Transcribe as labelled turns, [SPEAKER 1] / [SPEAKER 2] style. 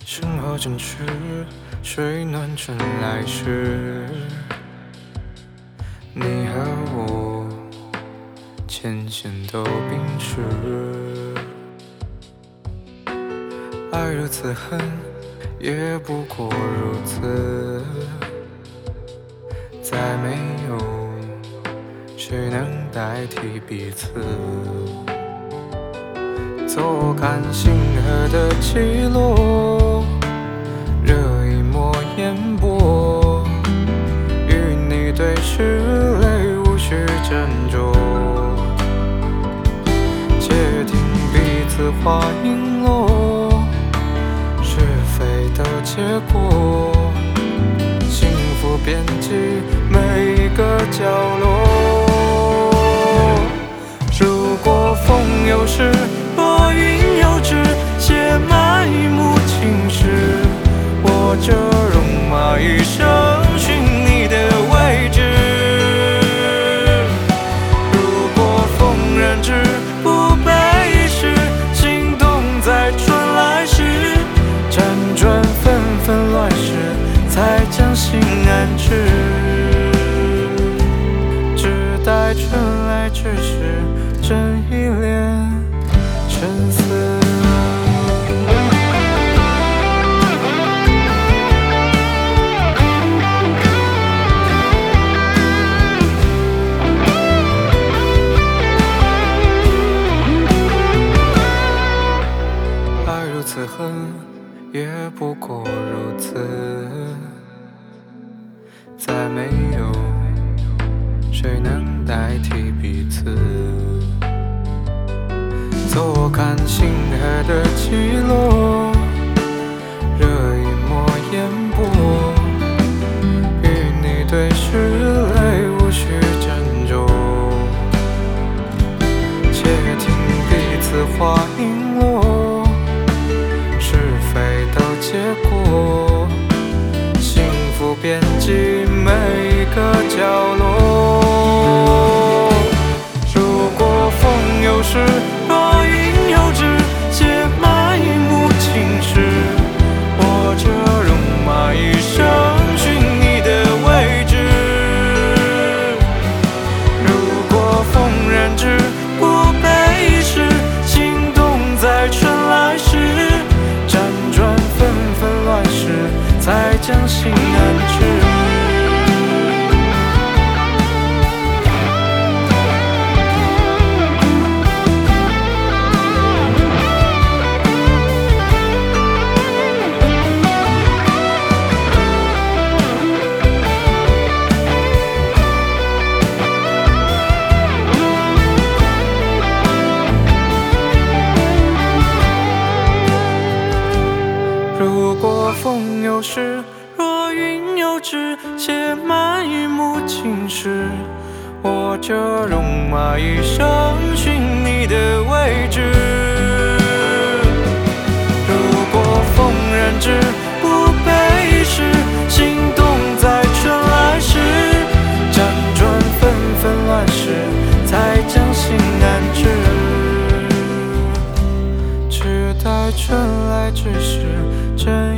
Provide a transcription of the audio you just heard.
[SPEAKER 1] 身后正是水暖春来时，你和我牵线都冰释。爱如此恨，也不过如此。再没有谁能代替彼此。坐看星河的起落，热一抹烟波，与你对视，泪无需斟酌。且听彼此话音落，是非的结果，幸福遍及每一个角落。如果风有时，若云有之，写满一幕情诗，我这戎马一生寻你的位置。如果风染指，不被时，心动在春来时，辗转纷纷乱世，才将心安置。只待春来之时，枕一帘沉思。爱如此恨，也不过如此。再没有谁能代替彼此。坐看星河的起落，热一抹烟波，与你对视，泪无需斟酌。且听彼此话音落，是非都结果，幸福遍及每一个角落。如果风有时，若云有之，写满一幕情诗，我这戎马一生寻你的位置。如果风染指，不被时，心动在春来时，辗转纷纷乱世，才将心安置。如果风有时，若云有之，写满一幕情诗，我这戎马一生寻你的位置。如果风染指，不被时，心动在春来时，辗转纷纷乱世，才将心安置。只待春来之时，